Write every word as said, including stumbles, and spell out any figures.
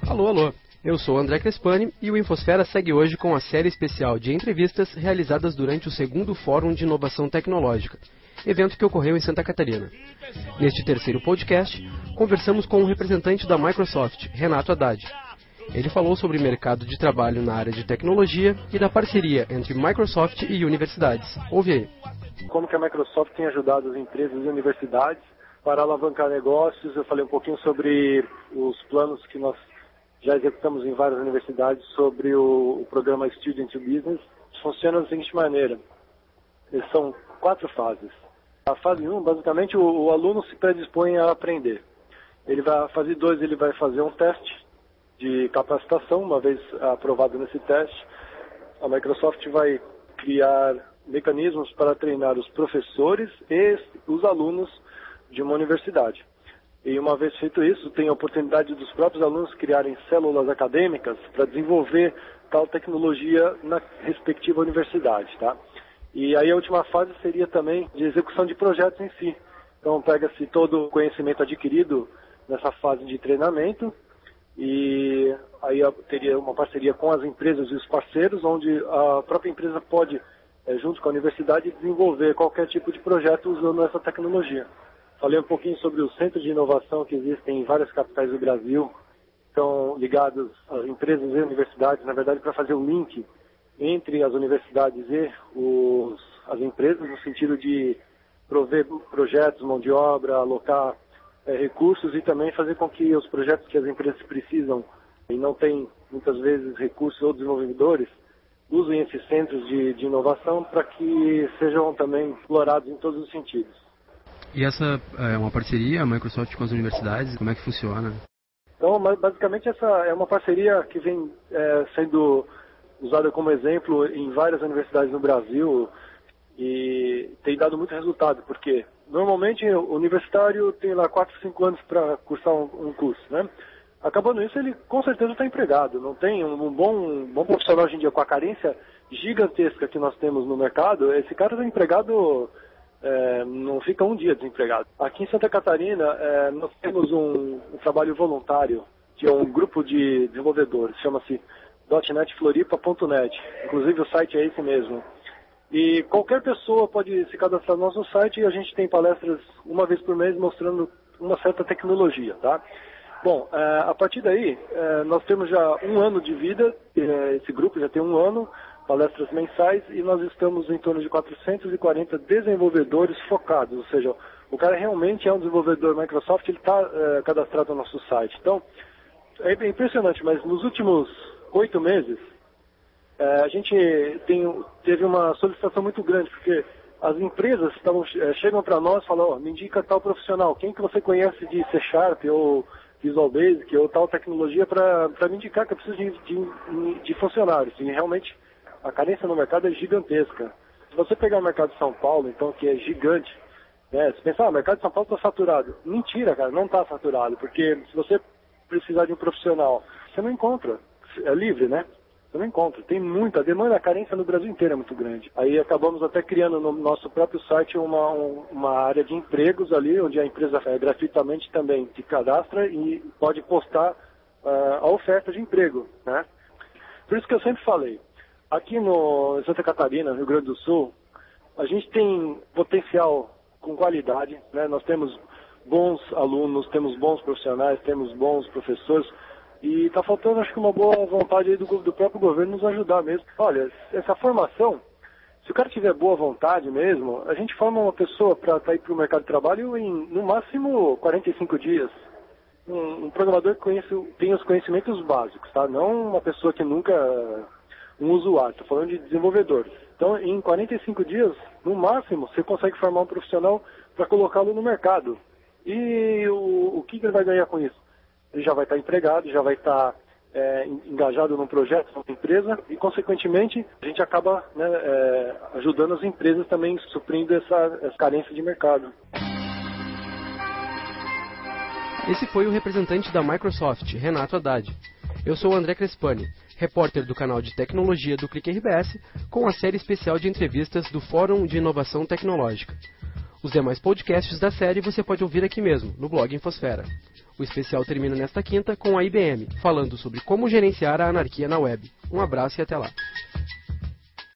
Alô, alô, eu sou André Crespani e o Infosfera segue hoje com a série especial de entrevistas realizadas durante o segundo Fórum de Inovação Tecnológica, evento que ocorreu em Santa Catarina. Neste terceiro podcast, conversamos com um representante da Microsoft, Renato Haddad. Ele falou sobre o mercado de trabalho na área de tecnologia e da parceria entre Microsoft e universidades. Ouve aí. Como que a Microsoft tem ajudado as empresas e universidades para alavancar negócios. Eu falei um pouquinho sobre os planos que nós já executamos em várias universidades sobre o, o programa Student to Business. Funciona da seguinte maneira. Eles são quatro fases. A fase um, basicamente, o, o aluno se predispõe a aprender. Ele vai, a fase dois, ele vai fazer um teste de capacitação. Uma vez aprovado nesse teste, a Microsoft vai criar mecanismos para treinar os professores e os alunos de uma universidade. E uma vez feito isso, tem a oportunidade dos próprios alunos criarem células acadêmicas para desenvolver tal tecnologia na respectiva universidade, tá? E aí a última fase seria também de execução de projetos em si. Então pega-se todo o conhecimento adquirido nessa fase de treinamento e aí teria uma parceria com as empresas e os parceiros, onde a própria empresa pode, junto com a universidade, desenvolver qualquer tipo de projeto usando essa tecnologia. Falei um pouquinho sobre os centros de inovação que existem em várias capitais do Brasil, estão ligados às empresas e universidades, na verdade, para fazer o link entre as universidades e os, as empresas, no sentido de prover projetos, mão de obra, alocar é, recursos e também fazer com que os projetos que as empresas precisam e não têm, muitas vezes, recursos ou desenvolvedores, usem esses centros de, de inovação para que sejam também explorados em todos os sentidos. E essa é uma parceria, a Microsoft com as universidades, como é que funciona? Então, basicamente, essa é uma parceria que vem é, sendo usada como exemplo em várias universidades no Brasil e tem dado muito resultado, porque normalmente o universitário tem lá quatro, cinco anos para cursar um, um curso, né? Acabando isso, ele com certeza está empregado. Não tem um, um, bom, um bom profissional hoje em dia com a carência gigantesca que nós temos no mercado, esse cara está empregado... É, não fica um dia desempregado. Aqui em Santa Catarina, é, nós temos um, um trabalho voluntário de um grupo de desenvolvedores, chama-se dot net floripa ponto net. Inclusive o site é esse mesmo. E qualquer pessoa pode se cadastrar no nosso site e a gente tem palestras uma vez por mês mostrando uma certa tecnologia, tá? Bom, é, a partir daí, é, nós temos já um ano de vida, é, esse grupo já tem um ano, palestras mensais, e nós estamos em torno de quatrocentos e quarenta desenvolvedores focados, ou seja, o cara realmente é um desenvolvedor Microsoft, ele está é, cadastrado no nosso site. Então, é impressionante, mas nos últimos oito meses, é, a gente tem, teve uma solicitação muito grande, porque as empresas tavam, é, chegam para nós e falam, oh, me indica tal profissional, quem que você conhece de C Sharp ou Visual Basic ou tal tecnologia para me indicar que eu preciso de, de, de funcionários. E realmente a carência no mercado é gigantesca. Se você pegar o mercado de São Paulo, então, que é gigante, né, se pensar, ah, o mercado de São Paulo está saturado. Mentira, cara, não está saturado, porque se você precisar de um profissional, você não encontra. É livre, né? Você não encontra. Tem muita demanda, a carência no Brasil inteiro é muito grande. Aí acabamos até criando no nosso próprio site uma, um, uma área de empregos ali, onde a empresa é, gratuitamente também se cadastra e pode postar uh, a oferta de emprego, né? Por isso que eu sempre falei, aqui no Santa Catarina, no Rio Grande do Sul, a gente tem potencial com qualidade, né? Nós temos bons alunos, temos bons profissionais, temos bons professores e está faltando, acho que, uma boa vontade aí do, do próprio governo nos ajudar mesmo. Olha, essa formação, se o cara tiver boa vontade mesmo, a gente forma uma pessoa para estar aí para o mercado de trabalho em, no máximo, quarenta e cinco dias. Um, um programador que conhece, tem os conhecimentos básicos, tá? Não uma pessoa que nunca... um usuário, estou falando de desenvolvedores. Então, em quarenta e cinco dias, no máximo, você consegue formar um profissional para colocá-lo no mercado. E o, o que ele vai ganhar com isso? Ele já vai estar empregado, já vai estar é, engajado num projeto, numa empresa, e, consequentemente, a gente acaba, né, é, ajudando as empresas também, suprindo essa, essa carência de mercado. Esse foi o representante da Microsoft, Renato Haddad. Eu sou o André Crespani, repórter do canal de tecnologia do Clique R B S, com a série especial de entrevistas do Fórum de Inovação Tecnológica. Os demais podcasts da série você pode ouvir aqui mesmo, no blog Infosfera. O especial termina nesta quinta com a I B M, falando sobre como gerenciar a anarquia na web. Um abraço e até lá.